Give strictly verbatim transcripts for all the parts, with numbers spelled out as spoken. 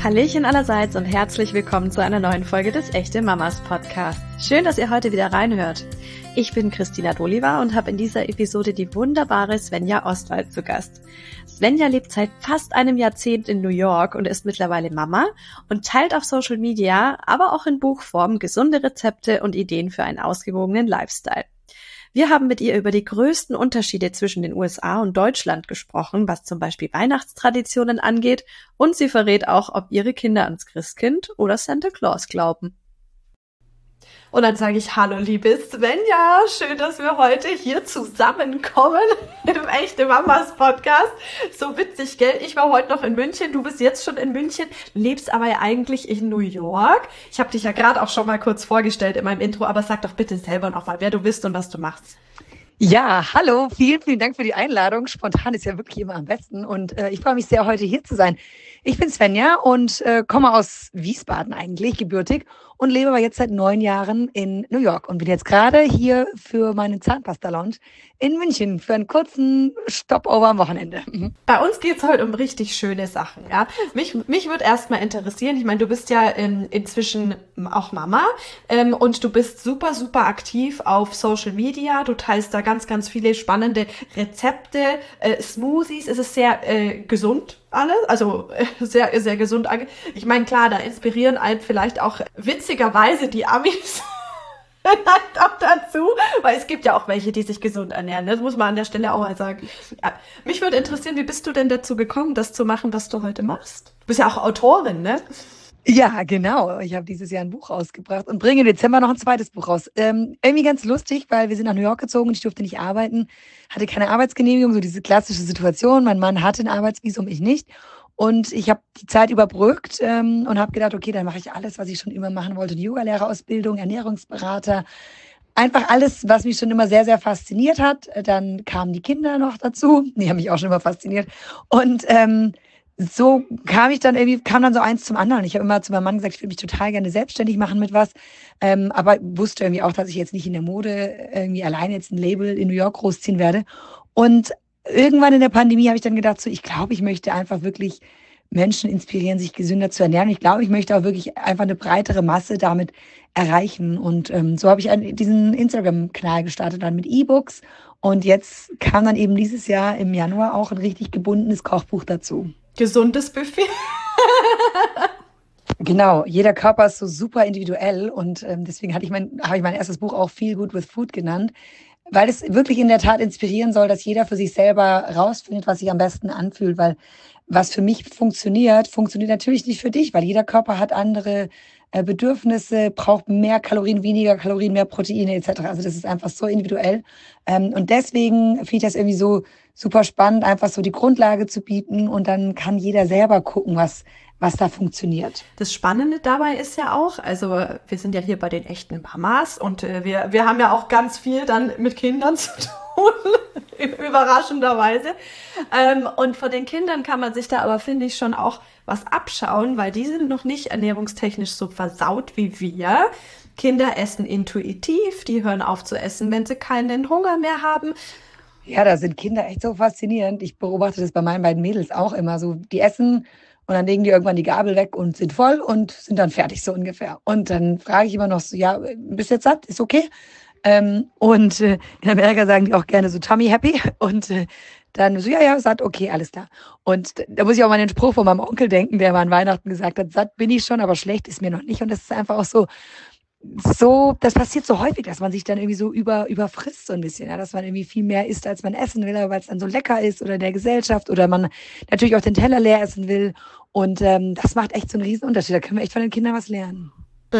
Hallöchen allerseits und herzlich willkommen zu einer neuen Folge des Echte Mamas Podcasts. Schön, dass ihr heute wieder reinhört. Ich bin Christina Doliva und habe in dieser Episode die wunderbare Svenja Ostwald zu Gast. Svenja lebt seit fast einem Jahrzehnt in New York und ist mittlerweile Mama und teilt auf Social Media, aber auch in Buchform gesunde Rezepte und Ideen für einen ausgewogenen Lifestyle. Wir haben mit ihr über die größten Unterschiede zwischen den U S A und Deutschland gesprochen, was zum Beispiel Weihnachtstraditionen angeht, und sie verrät auch, ob ihre Kinder ans Christkind oder Santa Claus glauben. Und dann sage ich, hallo liebe Svenja, schön, dass wir heute hier zusammenkommen im Echte Mamas Podcast. So witzig, gell? Ich war heute noch in München, du bist jetzt schon in München, lebst aber ja eigentlich in New York. Ich habe dich ja gerade auch schon mal kurz vorgestellt in meinem Intro, aber sag doch bitte selber noch mal, wer du bist und was du machst. Ja, hallo, vielen, vielen Dank für die Einladung. Spontan ist ja wirklich immer am besten und äh, ich freue mich sehr, heute hier zu sein. Ich bin Svenja und äh, komme aus Wiesbaden eigentlich, gebürtig, und lebe aber jetzt seit neun Jahren in New York und bin jetzt gerade hier für meinen Zahnpasta-Lounge in München für einen kurzen Stopover am Wochenende. Bei uns geht's heute um richtig schöne Sachen. Ja, mich mich würde erstmal interessieren. Ich meine, du bist ja ähm, inzwischen auch Mama ähm, und du bist super super aktiv auf Social Media. Du teilst da ganz ganz viele spannende Rezepte, äh, Smoothies. Es ist sehr äh, gesund alles, also äh, sehr sehr gesund. Ich meine, klar, da inspirieren einen vielleicht auch witzigerweise die Amis. Halt auch dazu, weil es gibt ja auch welche, die sich gesund ernähren. Das muss man an der Stelle auch mal sagen. Ja, mich würde interessieren, wie bist du denn dazu gekommen, das zu machen, was du heute machst? Du bist ja auch Autorin, ne? Ja, genau. Ich habe dieses Jahr ein Buch rausgebracht und bringe im Dezember noch ein zweites Buch raus. Ähm, irgendwie ganz lustig, weil wir sind nach New York gezogen und ich durfte nicht arbeiten, hatte keine Arbeitsgenehmigung, so diese klassische Situation. Mein Mann hatte ein Arbeitsvisum, ich nicht. Und ich habe die Zeit überbrückt ähm, und habe gedacht, okay, dann mache ich alles, was ich schon immer machen wollte. Die Yogalehrerausbildung, Ernährungsberater, einfach alles, was mich schon immer sehr, sehr fasziniert hat. Dann kamen die Kinder noch dazu, die haben mich auch schon immer fasziniert. Und ähm, so kam ich dann irgendwie, kam dann so eins zum anderen. Ich habe immer zu meinem Mann gesagt, ich würde mich total gerne selbstständig machen mit was, ähm, aber wusste irgendwie auch, dass ich jetzt nicht in der Mode irgendwie alleine jetzt ein Label in New York großziehen werde. Und irgendwann in der Pandemie habe ich dann gedacht, so, ich glaube, ich möchte einfach wirklich Menschen inspirieren, sich gesünder zu ernähren. Ich glaube, ich möchte auch wirklich einfach eine breitere Masse damit erreichen. Und ähm, so habe ich einen, diesen Instagram-Kanal gestartet, dann mit E-Books. Und jetzt kam dann eben dieses Jahr im Januar auch ein richtig gebundenes Kochbuch dazu. Gesundes Buffet. Genau, jeder Körper ist so super individuell und ähm, deswegen hatte ich mein, habe ich mein erstes Buch auch Feel Good with Food genannt, weil es wirklich in der Tat inspirieren soll, dass jeder für sich selber rausfindet, was sich am besten anfühlt, weil was für mich funktioniert, funktioniert natürlich nicht für dich, weil jeder Körper hat andere äh, Bedürfnisse, braucht mehr Kalorien, weniger Kalorien, mehr Proteine et cetera. Also das ist einfach so individuell. Ähm, und deswegen finde ich das irgendwie so super spannend, einfach so die Grundlage zu bieten und dann kann jeder selber gucken, was was da funktioniert. Das Spannende dabei ist ja auch, also wir sind ja hier bei den echten Mamas und äh, wir wir haben ja auch ganz viel dann mit Kindern zu tun, überraschenderweise. Ähm, und von den Kindern kann man sich da aber, finde ich, schon auch was abschauen, weil die sind noch nicht ernährungstechnisch so versaut wie wir. Kinder essen intuitiv, die hören auf zu essen, wenn sie keinen Hunger mehr haben. Ja, da sind Kinder echt so faszinierend. Ich beobachte das bei meinen beiden Mädels auch immer so. Die essen und dann legen die irgendwann die Gabel weg und sind voll und sind dann fertig, so ungefähr. Und dann frage ich immer noch so, ja, bist du jetzt satt? Ist okay? Ähm, und äh, in Amerika sagen die auch gerne so tummy happy. Und äh, dann so, ja, ja, satt, okay, alles klar. Und da muss ich auch mal an den Spruch von meinem Onkel denken, der mal an Weihnachten gesagt hat, satt bin ich schon, aber schlecht ist mir noch nicht. Und das ist einfach auch so, so, das passiert so häufig, dass man sich dann irgendwie so über, überfrisst so ein bisschen, ja, dass man irgendwie viel mehr isst, als man essen will, weil es dann so lecker ist oder in der Gesellschaft oder man natürlich auch den Teller leer essen will. Und ähm, das macht echt so einen riesen Unterschied. Da können wir echt von den Kindern was lernen.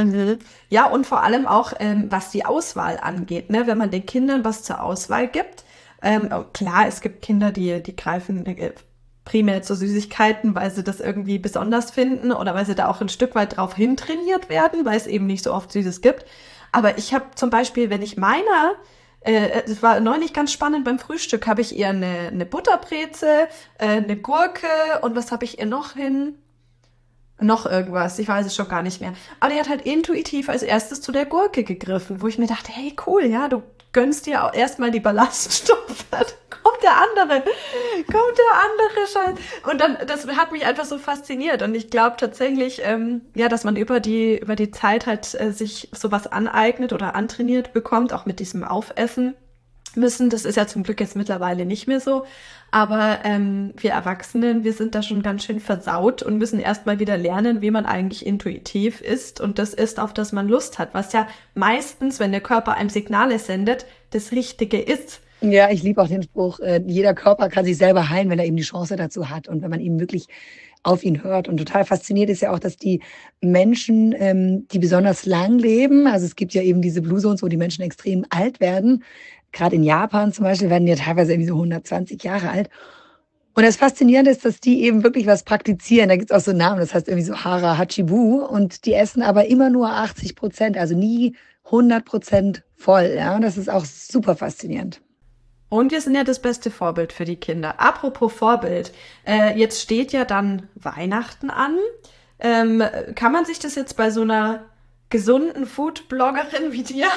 Ja, und vor allem auch, ähm, was die Auswahl angeht, ne? Wenn man den Kindern was zur Auswahl gibt. Ähm, klar, es gibt Kinder, die, die greifen äh, primär zu Süßigkeiten, weil sie das irgendwie besonders finden oder weil sie da auch ein Stück weit drauf hintrainiert werden, weil es eben nicht so oft Süßes gibt. Aber ich habe zum Beispiel, wenn ich meiner, äh, das war neulich ganz spannend beim Frühstück, habe ich ihr eine, eine Butterbreze, äh, eine Gurke und was habe ich ihr noch hin? Noch irgendwas, ich weiß es schon gar nicht mehr. Aber die hat halt intuitiv als erstes zu der Gurke gegriffen, wo ich mir dachte, hey cool, ja, du gönnst dir auch erstmal die Ballaststoffe, da kommt der andere, kommt der andere Scheiß. Und dann, das hat mich einfach so fasziniert. Und ich glaube tatsächlich, ähm, ja, dass man über die, über die Zeit halt äh, sich sowas aneignet oder antrainiert bekommt, auch mit diesem Aufessen müssen. Das ist ja zum Glück jetzt mittlerweile nicht mehr so. Aber ähm, wir Erwachsenen, wir sind da schon ganz schön versaut und müssen erstmal wieder lernen, wie man eigentlich intuitiv isst. Und das ist, auf das man Lust hat. Was ja meistens, wenn der Körper einem Signale sendet, das Richtige ist. Ja, ich liebe auch den Spruch, äh, jeder Körper kann sich selber heilen, wenn er eben die Chance dazu hat und wenn man eben wirklich auf ihn hört. Und total fasziniert ist ja auch, dass die Menschen, ähm, die besonders lang leben, also es gibt ja eben diese Blue Zones, wo die Menschen extrem alt werden. Gerade in Japan zum Beispiel werden die ja teilweise irgendwie so hundertzwanzig Jahre alt. Und das Faszinierende ist, dass die eben wirklich was praktizieren. Da gibt es auch so Namen, das heißt irgendwie so Hara Hachibu. Und die essen aber immer nur achtzig Prozent, also nie hundert Prozent voll. Ja, und das ist auch super faszinierend. Und wir sind ja das beste Vorbild für die Kinder. Apropos Vorbild, äh, jetzt steht ja dann Weihnachten an. Ähm, kann man sich das jetzt bei so einer gesunden Food-Bloggerin wie dir,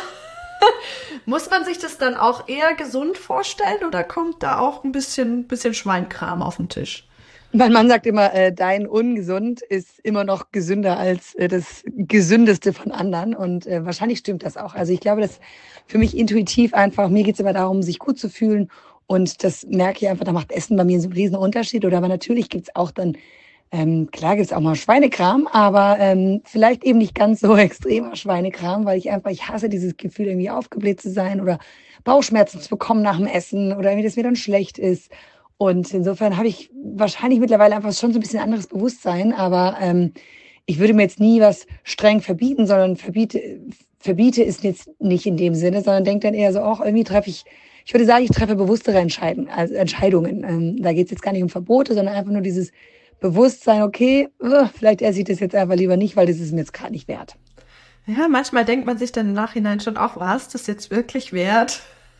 muss man sich das dann auch eher gesund vorstellen oder kommt da auch ein bisschen, bisschen Schweinkram auf den Tisch? Mein Mann sagt immer, äh, dein Ungesund ist immer noch gesünder als äh, das Gesündeste von anderen. Und äh, wahrscheinlich stimmt das auch. Also ich glaube, dass für mich intuitiv einfach, mir geht's immer darum, sich gut zu fühlen. Und das merke ich einfach, da macht Essen bei mir so einen riesen Unterschied. Oder aber natürlich gibt's auch dann, ähm, klar gibt's auch mal Schweinekram, aber ähm, vielleicht eben nicht ganz so extremer Schweinekram, weil ich einfach, ich hasse dieses Gefühl, irgendwie aufgebläht zu sein oder Bauchschmerzen zu bekommen nach dem Essen oder irgendwie, dass mir dann schlecht ist. Und insofern habe ich wahrscheinlich mittlerweile einfach schon so ein bisschen anderes Bewusstsein, aber ähm, ich würde mir jetzt nie was streng verbieten, sondern verbiete, verbiete ist jetzt nicht in dem Sinne, sondern denke dann eher so, auch irgendwie treffe ich, ich würde sagen, ich treffe bewusstere Entscheiden, also Entscheidungen. Ähm, da geht es jetzt gar nicht um Verbote, sondern einfach nur dieses Bewusstsein, okay, uh, vielleicht esse ich das jetzt einfach lieber nicht, weil das ist mir jetzt gerade nicht wert. Ja, manchmal denkt man sich dann im Nachhinein schon auch, was das jetzt wirklich wert?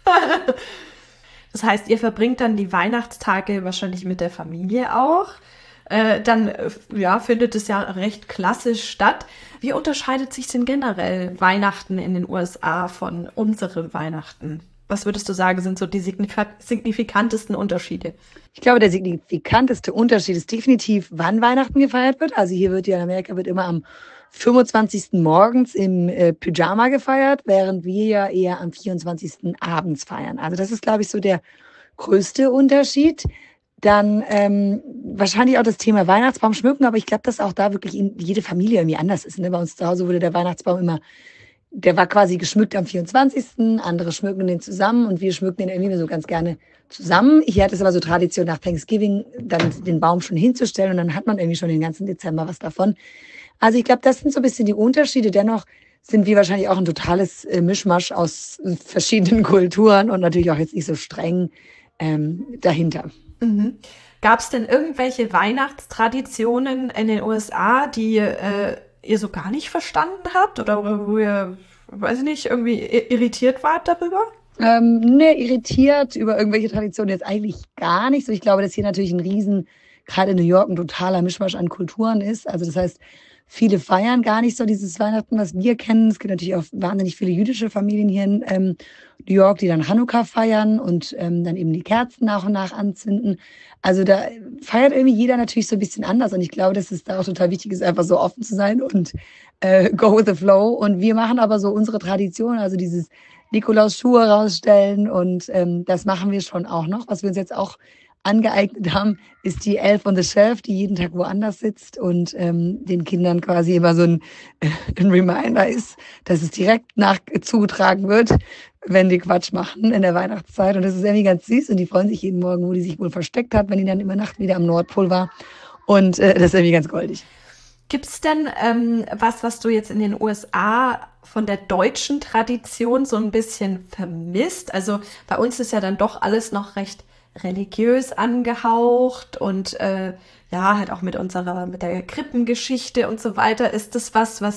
Das heißt, ihr verbringt dann die Weihnachtstage wahrscheinlich mit der Familie auch. Äh, dann äh, ja, findet es ja recht klassisch statt. Wie unterscheidet sich denn generell Weihnachten in den U S A von unseren Weihnachten? Was würdest du sagen, sind so die signif- signifikantesten Unterschiede? Ich glaube, der signifikanteste Unterschied ist definitiv, wann Weihnachten gefeiert wird. Also hier wird ja in Amerika wird immer am fünfundzwanzigsten morgens im äh, Pyjama gefeiert, während wir ja eher am vierundzwanzigsten abends feiern. Also das ist, glaube ich, so der größte Unterschied. Dann ähm, wahrscheinlich auch das Thema Weihnachtsbaum schmücken, aber ich glaube, dass auch da wirklich in, jede Familie irgendwie anders ist. Ne? Bei uns zu Hause wurde der Weihnachtsbaum immer, der war quasi geschmückt am vierundzwanzigsten Andere schmücken den zusammen und wir schmücken den irgendwie so ganz gerne zusammen. Hier hat es aber so Tradition nach Thanksgiving, dann den Baum schon hinzustellen und dann hat man irgendwie schon den ganzen Dezember was davon. Also ich glaube, das sind so ein bisschen die Unterschiede. Dennoch sind wir wahrscheinlich auch ein totales äh, Mischmasch aus äh, verschiedenen Kulturen und natürlich auch jetzt nicht so streng ähm, dahinter. Mhm. Gab es denn irgendwelche Weihnachtstraditionen in den U S A, die äh, ihr so gar nicht verstanden habt oder wo ihr, weiß ich nicht, irgendwie irritiert wart darüber? Ähm, ne, irritiert über irgendwelche Traditionen jetzt eigentlich gar nicht. So, ich glaube, dass hier natürlich ein riesen, gerade in New York, ein totaler Mischmasch an Kulturen ist. Also das heißt, viele feiern gar nicht so dieses Weihnachten, was wir kennen. Es gibt natürlich auch wahnsinnig viele jüdische Familien hier in ähm, New York, die dann Hanukkah feiern und ähm, dann eben die Kerzen nach und nach anzünden. Also da feiert irgendwie jeder natürlich so ein bisschen anders. Und ich glaube, dass es da auch total wichtig ist, einfach so offen zu sein und äh, go with the flow. Und wir machen aber so unsere Tradition, also dieses Nikolaus Schuhe rausstellen. Und ähm, das machen wir schon auch noch. Was wir uns jetzt auch angeeignet haben, ist die Elf on the Shelf, die jeden Tag woanders sitzt und ähm, den Kindern quasi immer so ein, äh, ein Reminder ist, dass es direkt nach zugetragen wird, wenn die Quatsch machen in der Weihnachtszeit. Und das ist irgendwie ganz süß und die freuen sich jeden Morgen, wo die sich wohl versteckt hat, wenn die dann über Nacht wieder am Nordpol war. Und äh, das ist irgendwie ganz goldig. Gibt's denn ähm, was, was du jetzt in den U S A von der deutschen Tradition so ein bisschen vermisst? Also bei uns ist ja dann doch alles noch recht religiös angehaucht und äh, ja, halt auch mit unserer, mit der Krippengeschichte und so weiter. Ist das was, was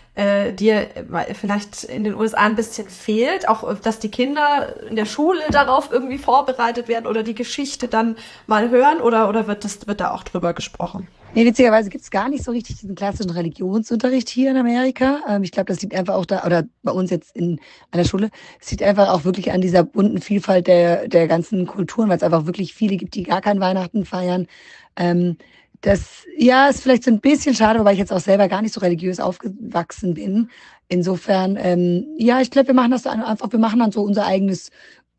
äh, dir vielleicht in den U S A ein bisschen fehlt, auch dass die Kinder in der Schule darauf irgendwie vorbereitet werden oder die Geschichte dann mal hören, oder oder wird das wird da auch drüber gesprochen? Nee, witzigerweise gibt es gar nicht so richtig diesen klassischen Religionsunterricht hier in Amerika. Ähm, ich glaube, das liegt einfach auch da, oder bei uns jetzt in einer Schule, es liegt einfach auch wirklich an dieser bunten Vielfalt der, der ganzen Kulturen, weil es einfach wirklich viele gibt, die gar kein Weihnachten feiern. Ähm, das, ja, ist vielleicht so ein bisschen schade, wobei ich jetzt auch selber gar nicht so religiös aufgewachsen bin. Insofern, ähm, ja, ich glaube, wir machen das dann einfach, wir machen dann so unser eigenes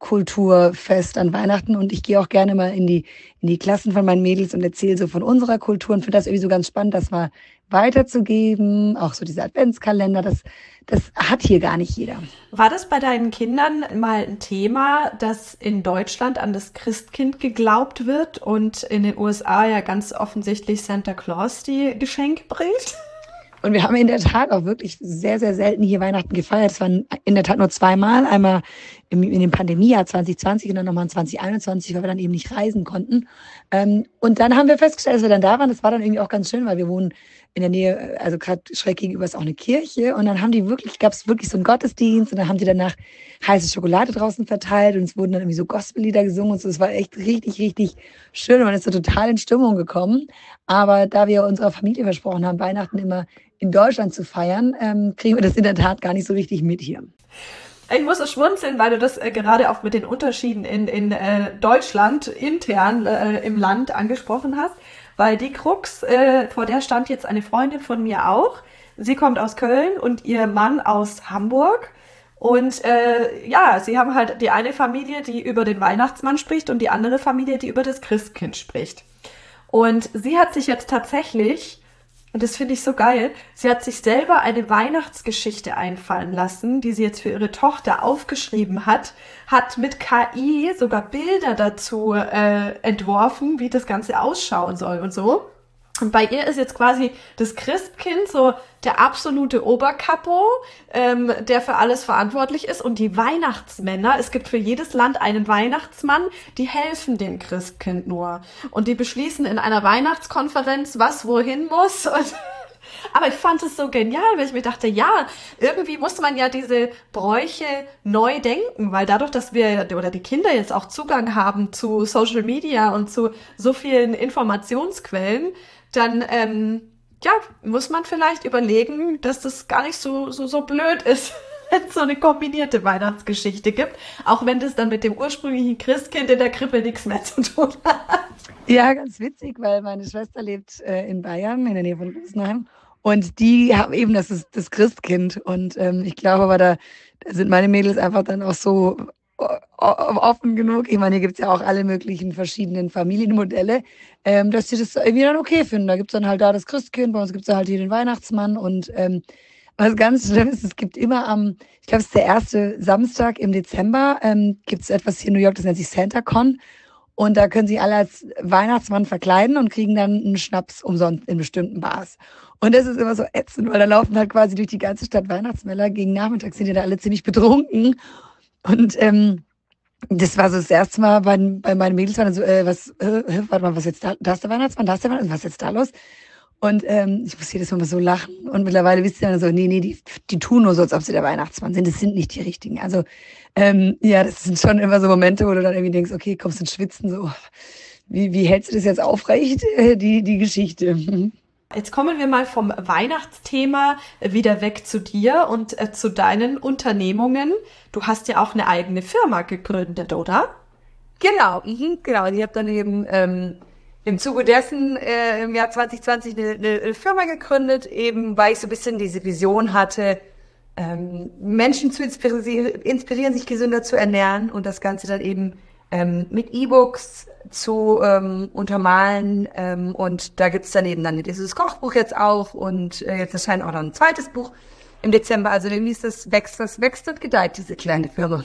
Kulturfest an Weihnachten, und ich gehe auch gerne mal in die in die Klassen von meinen Mädels und erzähle so von unserer Kultur und finde das irgendwie so ganz spannend, das mal weiterzugeben. Auch so diese Adventskalender, das das hat hier gar nicht jeder. War das bei deinen Kindern mal ein Thema, dass in Deutschland an das Christkind geglaubt wird und in den U S A ja ganz offensichtlich Santa Claus die Geschenke bringt? Und wir haben in der Tat auch wirklich sehr, sehr selten hier Weihnachten gefeiert. Es waren in der Tat nur zweimal. Einmal im, in dem Pandemiejahr zwanzig zwanzig und dann nochmal in zwanzig einundzwanzig, weil wir dann eben nicht reisen konnten. Ähm, und dann haben wir festgestellt, als wir dann da waren, das war dann irgendwie auch ganz schön, weil wir wohnen in der Nähe, also gerade schräg gegenüber ist auch eine Kirche. Und dann haben die wirklich, gab es wirklich so einen Gottesdienst, und dann haben die danach heiße Schokolade draußen verteilt, und es wurden dann irgendwie so Gospellieder gesungen und so. Es war echt richtig, richtig schön, und man ist so total in Stimmung gekommen. Aber da wir unserer Familie versprochen haben, Weihnachten immer in Deutschland zu feiern, ähm, kriegen wir das in der Tat gar nicht so richtig mit hier. Ich muss so schmunzeln, weil du das äh, gerade auch mit den Unterschieden in, in äh, Deutschland intern äh, im Land angesprochen hast, weil die Krux, äh, vor der stand jetzt eine Freundin von mir auch. Sie kommt aus Köln und ihr Mann aus Hamburg. Und äh, ja, sie haben halt die eine Familie, die über den Weihnachtsmann spricht, und die andere Familie, die über das Christkind spricht. Und sie hat sich jetzt tatsächlich, und das finde ich so geil, sie hat sich selber eine Weihnachtsgeschichte einfallen lassen, die sie jetzt für ihre Tochter aufgeschrieben hat, hat mit K I sogar Bilder dazu äh, entworfen, wie das Ganze ausschauen soll und so. Und bei ihr ist jetzt quasi das Christkind so der absolute Oberkapo, ähm, der für alles verantwortlich ist. Und die Weihnachtsmänner, es gibt für jedes Land einen Weihnachtsmann, die helfen dem Christkind nur. Und die beschließen in einer Weihnachtskonferenz, was wohin muss. Und aber ich fand es so genial, weil ich mir dachte, ja, irgendwie muss man ja diese Bräuche neu denken, weil dadurch, dass wir oder die Kinder jetzt auch Zugang haben zu Social Media und zu so vielen Informationsquellen, dann ähm, ja, muss man vielleicht überlegen, dass das gar nicht so so so blöd ist, wenn es so eine kombinierte Weihnachtsgeschichte gibt, auch wenn das dann mit dem ursprünglichen Christkind in der Krippe nichts mehr zu tun hat. Ja, ganz witzig, weil meine Schwester lebt äh, in Bayern, in der Nähe von Rosenheim. Und die haben eben das, ist das Christkind. Und ähm, ich glaube aber, da, da sind meine Mädels einfach dann auch so o- o- offen genug. Ich meine, hier gibt's ja auch alle möglichen verschiedenen Familienmodelle, ähm, dass sie das irgendwie dann okay finden. Da gibt's dann halt da das Christkind, bei uns gibt's da halt hier den Weihnachtsmann. Und ähm, was ganz schlimm ist, es gibt immer am, ich glaube, es ist der erste Samstag im Dezember, ähm, gibt's etwas hier in New York, das nennt sich SantaCon. Und da können sie alle als Weihnachtsmann verkleiden und kriegen dann einen Schnaps umsonst in bestimmten Bars. Und das ist immer so ätzend, weil da laufen halt quasi durch die ganze Stadt Weihnachtsmänner. Gegen Nachmittag sind die da alle ziemlich betrunken. Und ähm, das war so das erste Mal bei, bei meinen Mädels, war dann so, äh, was, äh, warte mal, was jetzt da, da ist der Weihnachtsmann, da ist der Weihnachtsmann, was ist jetzt da los? Und ähm, ich muss jedes Mal so lachen. Und mittlerweile wisst ihr dann so, nee, nee, die, die tun nur so, als ob sie der Weihnachtsmann sind. Das sind nicht die richtigen. Also ähm, ja, das sind schon immer so Momente, wo du dann irgendwie denkst, okay, kommst ins Schwitzen, so, wie, wie hältst du das jetzt aufrecht, äh, die, die Geschichte? Jetzt kommen wir mal vom Weihnachtsthema wieder weg zu dir und äh, zu deinen Unternehmungen. Du hast ja auch eine eigene Firma gegründet, oder? Genau, mhm, genau. Und ich habe dann eben ähm, im Zuge dessen äh, im Jahr zwanzig zwanzig eine, eine Firma gegründet, eben weil ich so ein bisschen diese Vision hatte, ähm, Menschen zu inspirieren, inspirieren, sich gesünder zu ernähren, und das Ganze dann eben ähm, mit E-Books zu ähm, untermalen. Ähm, und da gibt's dann eben dann dieses Kochbuch jetzt auch, und äh, jetzt erscheint auch noch ein zweites Buch im Dezember. Also irgendwie ist das, wächst, das wächst und gedeiht, diese kleine Firma.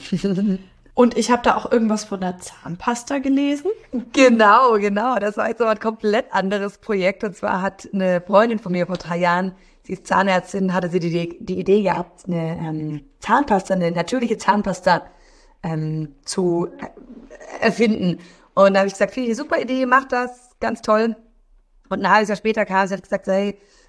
Und ich habe da auch irgendwas von der Zahnpasta gelesen. Genau, genau. Das war jetzt aber ein komplett anderes Projekt. Und zwar hat eine Freundin von mir vor drei Jahren, sie ist Zahnärztin, hatte sie die, die Idee gehabt, eine ähm, Zahnpasta, eine natürliche Zahnpasta ähm, zu erfinden. Und da habe ich gesagt, finde ich eine super Idee, mach das, ganz toll. Und ein halbes Jahr später kam sie, hat gesagt, hey,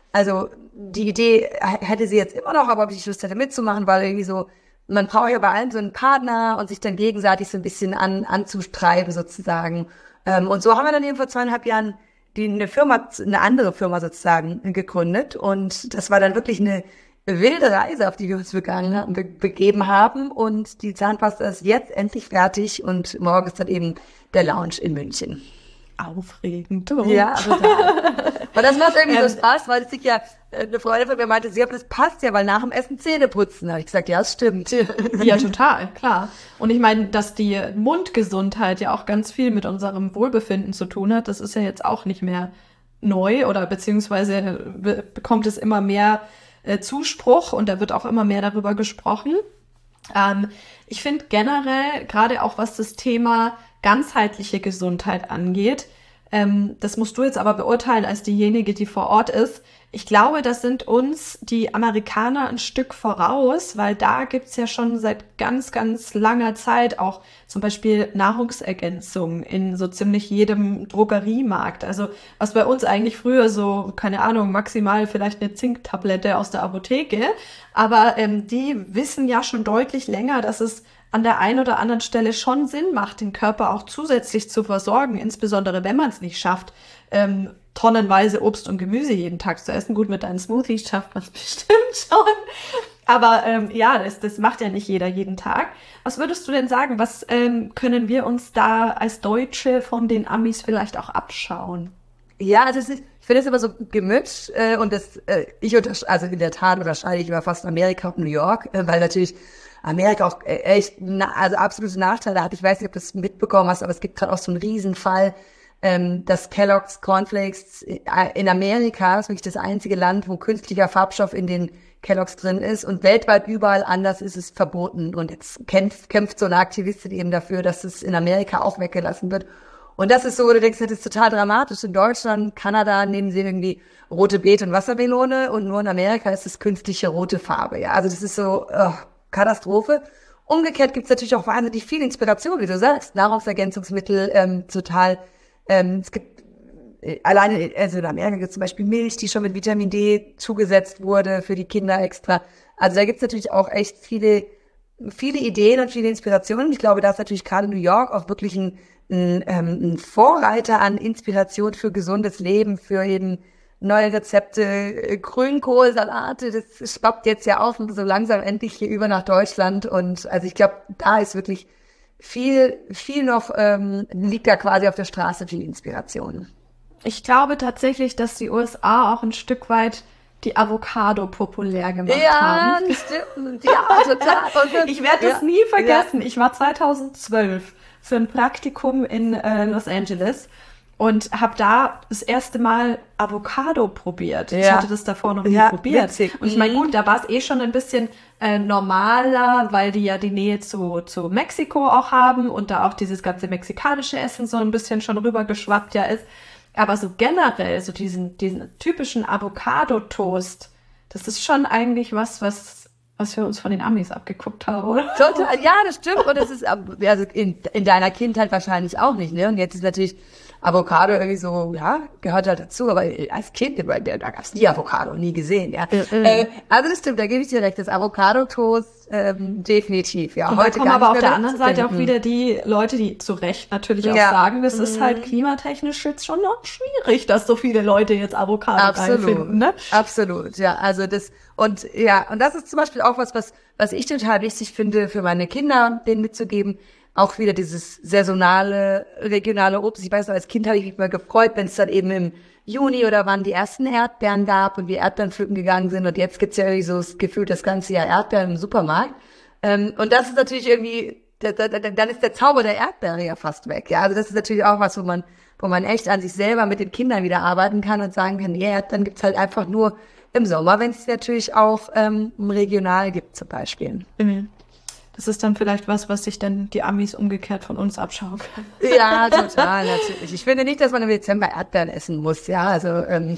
also die Idee hätte sie jetzt immer noch, aber ob ich Lust hätte mitzumachen, weil irgendwie so, man braucht ja bei allem so einen Partner und sich dann gegenseitig so ein bisschen an, anzustreiben sozusagen. Ähm, und so haben wir dann eben vor zweieinhalb Jahren die eine Firma, eine andere Firma sozusagen gegründet. Und das war dann wirklich eine wilde Reise, auf die wir uns begangen haben, be- begeben haben. Und die Zahnpasta ist jetzt endlich fertig und morgen ist dann eben der Launch in München. Aufregend. Ja, total. Aber das macht irgendwie so Spaß, weil es sich ja, eine Freundin von mir meinte, sie, das passt ja, weil nach dem Essen Zähne putzen. Da habe ich gesagt, ja, das stimmt. Ja, total, klar. Und ich meine, dass die Mundgesundheit ja auch ganz viel mit unserem Wohlbefinden zu tun hat, das ist ja jetzt auch nicht mehr neu oder beziehungsweise be- bekommt es immer mehr äh, Zuspruch und da wird auch immer mehr darüber gesprochen. Ähm, ich finde generell, gerade auch was das Thema ganzheitliche Gesundheit angeht, ähm, das musst du jetzt aber beurteilen als diejenige, die vor Ort ist. Ich glaube, das sind uns die Amerikaner ein Stück voraus, weil da gibt's ja schon seit ganz, ganz langer Zeit auch zum Beispiel Nahrungsergänzungen in so ziemlich jedem Drogeriemarkt. Also was bei uns eigentlich früher so, keine Ahnung, maximal vielleicht eine Zinktablette aus der Apotheke, aber ähm, die wissen ja schon deutlich länger, dass es an der einen oder anderen Stelle schon Sinn macht, den Körper auch zusätzlich zu versorgen, insbesondere wenn man es nicht schafft, ähm, tonnenweise Obst und Gemüse jeden Tag zu essen. Gut, mit deinen Smoothies schafft man es bestimmt schon. Aber ähm, ja, das, das macht ja nicht jeder jeden Tag. Was würdest du denn sagen, was ähm, können wir uns da als Deutsche von den Amis vielleicht auch abschauen? Ja, also es ist, ich finde es immer so gemischt äh, und das, äh, ich untersch- also in der Tat unterscheide ich immer fast Amerika und New York, äh, weil natürlich Amerika auch äh, echt, na, also absolute Nachteile hat. Ich weiß nicht, ob du das mitbekommen hast, aber es gibt gerade auch so einen Riesenfall, ähm, dass Kellogg's Cornflakes in Amerika ist wirklich das einzige Land, wo künstlicher Farbstoff in den Kellogg's drin ist und weltweit überall anders ist es verboten. Und jetzt kämpft, kämpft so eine Aktivistin eben dafür, dass es in Amerika auch weggelassen wird. Und das ist so, wo du denkst, das ist total dramatisch. In Deutschland, Kanada nehmen sie irgendwie rote Beete und Wassermelone und nur in Amerika ist es künstliche rote Farbe. Ja, also das ist so oh, Katastrophe. Umgekehrt gibt's natürlich auch wahnsinnig viel Inspiration, wie du sagst. Nahrungsergänzungsmittel, ähm, total. Ähm, es gibt äh, alleine, also in Amerika gibt es zum Beispiel Milch, die schon mit Vitamin D zugesetzt wurde für die Kinder extra. Also da gibt's natürlich auch echt viele, viele Ideen und viele Inspirationen. Ich glaube, da ist natürlich gerade New York auch wirklich ein, ein, ähm, ein Vorreiter an Inspiration für gesundes Leben, für eben neue Rezepte, äh, Grünkohlsalate, das schwappt jetzt ja auch so langsam endlich hier über nach Deutschland. Und also ich glaube, da ist wirklich viel, viel noch, ähm, liegt da quasi auf der Straße, viel Inspiration. Ich glaube tatsächlich, dass die U S A auch ein Stück weit die Avocado populär gemacht Ja, haben. stimmt. Ja, total. Und, Ich werde das ja, nie vergessen. Ich war zweitausendzwölf für ein Praktikum in äh, Los Angeles und habe da das erste Mal Avocado probiert. Ich Ja. hatte das davor noch nie Ja, probiert. witzig. Und ich meine, Mhm. gut, da war es eh schon ein bisschen äh, normaler, weil die ja die Nähe zu, zu Mexiko auch haben und da auch dieses ganze mexikanische Essen so ein bisschen schon rübergeschwappt ja ist. Aber so generell, so diesen, diesen typischen Avocado-Toast, das ist schon eigentlich was, was, was wir uns von den Amis abgeguckt haben, oder? Total, ja, das stimmt. Und das ist also in, in deiner Kindheit wahrscheinlich auch nicht, ne? Und jetzt ist natürlich Avocado irgendwie so, ja, gehört halt dazu. Aber als Kind, da gab's nie Avocado, nie gesehen, ja. Mhm. Äh, also das stimmt, da gebe ich dir recht. Das Avocado-Toast, ähm, definitiv, ja. Und da Heute kommen gar aber nicht auf mehr der anderen Seite auch wegzudenken. wieder die Leute, die zu Recht natürlich auch Ja. sagen, das ist halt klimatechnisch jetzt schon noch schwierig, dass so viele Leute jetzt Avocado Absolut, reinfinden, ne? absolut, ja, also das, und ja, und das ist zum Beispiel auch was, was, was ich total wichtig finde für meine Kinder, denen mitzugeben, auch wieder dieses saisonale, regionale Obst. Ich weiß noch, als Kind habe ich mich mal gefreut, wenn es dann eben im Juni oder wann die ersten Erdbeeren gab und wir Erdbeeren pflücken gegangen sind und jetzt gibt's ja irgendwie so das Gefühl, das ganze Jahr Erdbeeren im Supermarkt. Ähm, und das ist natürlich irgendwie, da, da, da, dann ist der Zauber der Erdbeere ja fast weg. Ja, also das ist natürlich auch was, wo man, wo man echt an sich selber mit den Kindern wieder arbeiten kann und sagen kann, ja, dann gibt's halt einfach nur im Sommer, wenn es natürlich auch ähm, regional gibt zum Beispiel. Mhm. Das ist dann vielleicht was, was sich dann die Amis umgekehrt von uns abschauen können. Ja, total, natürlich. Ich finde nicht, dass man im Dezember Erdbeeren essen muss, ja, also ähm,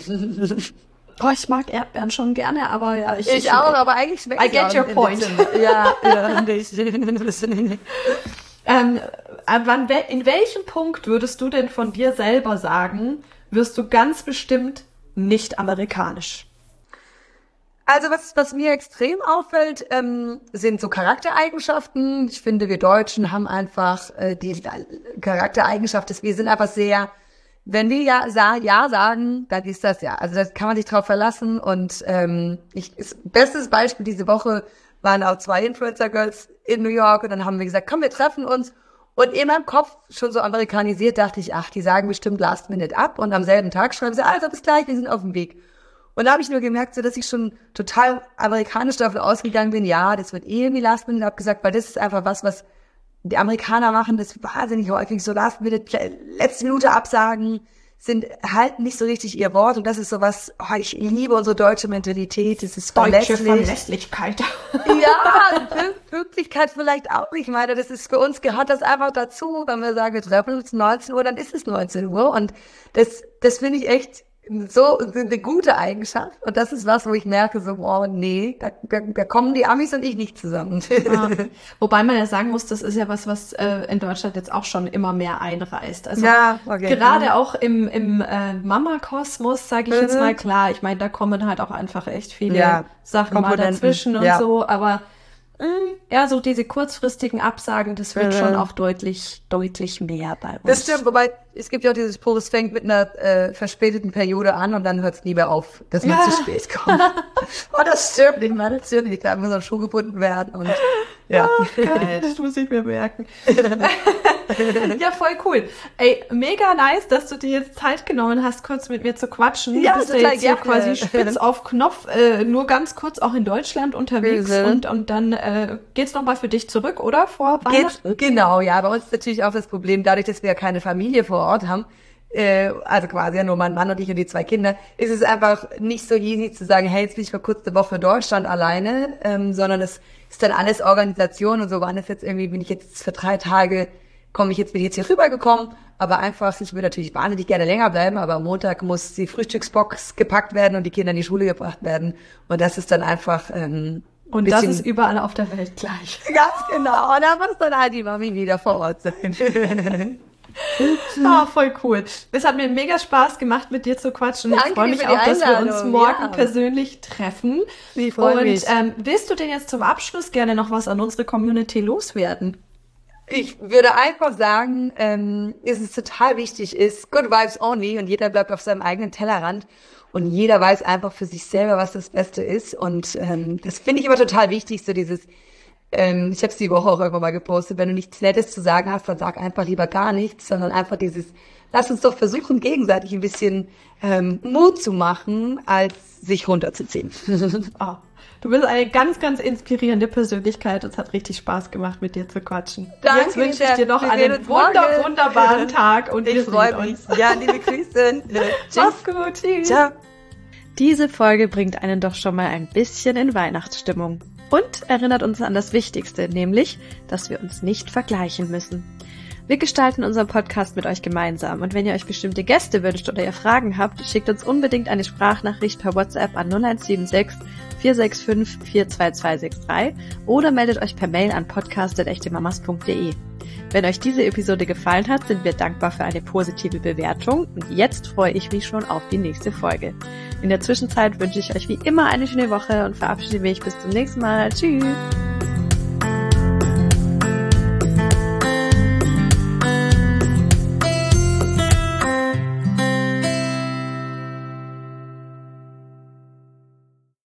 Oh, ich mag Erdbeeren schon gerne, aber ja, ich... ich auch, aber eigentlich schmeckt I es get auch your im point. Dezember. Ja, ja, nicht. Ähm, ab wann, in welchem Punkt würdest du denn von dir selber sagen, wirst du ganz bestimmt nicht amerikanisch? Also was, was mir extrem auffällt, ähm, sind so Charaktereigenschaften. Ich finde, wir Deutschen haben einfach äh, die Charaktereigenschaft, dass wir sind einfach sehr, wenn wir ja, sa- ja sagen, dann ist das ja. Also das kann man sich drauf verlassen. Und ähm, ich, ist, bestes Beispiel diese Woche waren auch zwei Influencer-Girls in New York und dann haben wir gesagt, komm, wir treffen uns. Und in meinem Kopf, schon so amerikanisiert, dachte ich, ach, die sagen bestimmt Last Minute ab. Und am selben Tag schreiben sie, also bis gleich, wir sind auf dem Weg. Und da habe ich nur gemerkt, so dass ich schon total amerikanisch davon ausgegangen bin, ja, das wird eh irgendwie Last Minute abgesagt, weil das ist einfach was, was die Amerikaner machen, das wahnsinnig häufig so Last Minute, letzte Minute Absagen, sind halten nicht so richtig ihr Wort. Und das ist sowas, oh, ich liebe unsere deutsche Mentalität, das ist Deutsche verlässlich. Verlässlichkeit. Ja, Pünktlichkeit vielleicht auch nicht. Ich meine, das ist für uns, gehört das einfach dazu. Wenn wir sagen, wir treffen uns neunzehn Uhr, dann ist es neunzehn Uhr. Und das, das finde ich echt so eine gute Eigenschaft. Und das ist was, wo ich merke, so, oh nee, da, da, da kommen die Amis und ich nicht zusammen. Ja. Wobei man ja sagen muss, das ist ja was, was äh, in Deutschland jetzt auch schon immer mehr einreißt. Also ja, okay. Gerade auch im, im äh, Mama-Kosmos, sage ich mhm. jetzt mal, klar, ich meine, da kommen halt auch einfach echt viele ja, Sachen mal dazwischen und ja. so, aber ja, so diese kurzfristigen Absagen, das wird mhm. schon auch deutlich, deutlich mehr bei uns. Das stimmt, wobei es gibt ja auch dieses Spruch, es fängt mit einer äh, verspäteten Periode an und dann hört es lieber auf, dass man ja. zu spät kommt. Oh, das stimmt nicht mal, natürlich, da muss ein Schuh gebunden werden und ja. Ach, geil, das muss ich mir merken. Ja, voll cool. Ey, mega nice, dass du dir jetzt Zeit genommen hast, kurz mit mir zu quatschen. Ja, du bist ja jetzt hier quasi spitz auf Knopf, äh, nur ganz kurz auch in Deutschland unterwegs mhm. und, und dann äh, geht's nochmal für dich zurück, oder? Vor Weihnachten? Genau, ja, bei uns ist natürlich auch das Problem, dadurch, dass wir ja keine Familie vor Ort haben, äh, also quasi ja nur mein Mann und ich und die zwei Kinder, ist es einfach nicht so easy zu sagen, hey, jetzt bin ich für kurz eine Woche in Deutschland alleine, ähm, sondern es ist dann alles Organisation und so, wann ist jetzt irgendwie, bin ich jetzt für drei Tage komme ich jetzt, bin ich jetzt hier rübergekommen, aber einfach, ich würde natürlich wahnsinnig gerne länger bleiben, aber am Montag muss die Frühstücksbox gepackt werden und die Kinder in die Schule gebracht werden und das ist dann einfach ähm, und das ist überall auf der Welt gleich. Ganz genau, und da muss dann halt die Mami wieder vor Ort sein. Ah, oh, voll cool. Es hat mir mega Spaß gemacht, mit dir zu quatschen. Danke ich freue mich auch, dass wir uns morgen ja. persönlich treffen. Ich freue und mich. Ähm, willst du denn jetzt zum Abschluss gerne noch was an unsere Community loswerden? Ich würde einfach sagen, ähm, dass es total wichtig ist, good vibes only und jeder bleibt auf seinem eigenen Tellerrand und jeder weiß einfach für sich selber, was das Beste ist und ähm, das finde ich immer total wichtig, so dieses, ähm, ich habe es die Woche auch irgendwann mal gepostet, wenn du nichts Nettes zu sagen hast, dann sag einfach lieber gar nichts, sondern einfach dieses, lass uns doch versuchen, gegenseitig ein bisschen ähm, Mut zu machen, als sich runterzuziehen. Oh. Du bist eine ganz, ganz inspirierende Persönlichkeit. Es hat richtig Spaß gemacht, mit dir zu quatschen. Danke, jetzt wünsche ich dir noch einen wunder, wunderbaren Tag und ich freue mich. Ja, liebe Grüße. Mach's gut. Tschüss. Ciao. Diese Folge bringt einen doch schon mal ein bisschen in Weihnachtsstimmung und erinnert uns an das Wichtigste, nämlich, dass wir uns nicht vergleichen müssen. Wir gestalten unseren Podcast mit euch gemeinsam und wenn ihr euch bestimmte Gäste wünscht oder ihr Fragen habt, schickt uns unbedingt eine Sprachnachricht per WhatsApp an null eins sieben sechs, vier sechs fünf, vier zwei zwei sechs drei oder meldet euch per Mail an podcast at echtemamas punkt de. Wenn euch diese Episode gefallen hat, sind wir dankbar für eine positive Bewertung und jetzt freue ich mich schon auf die nächste Folge. In der Zwischenzeit wünsche ich euch wie immer eine schöne Woche und verabschiede mich bis zum nächsten Mal. Tschüss!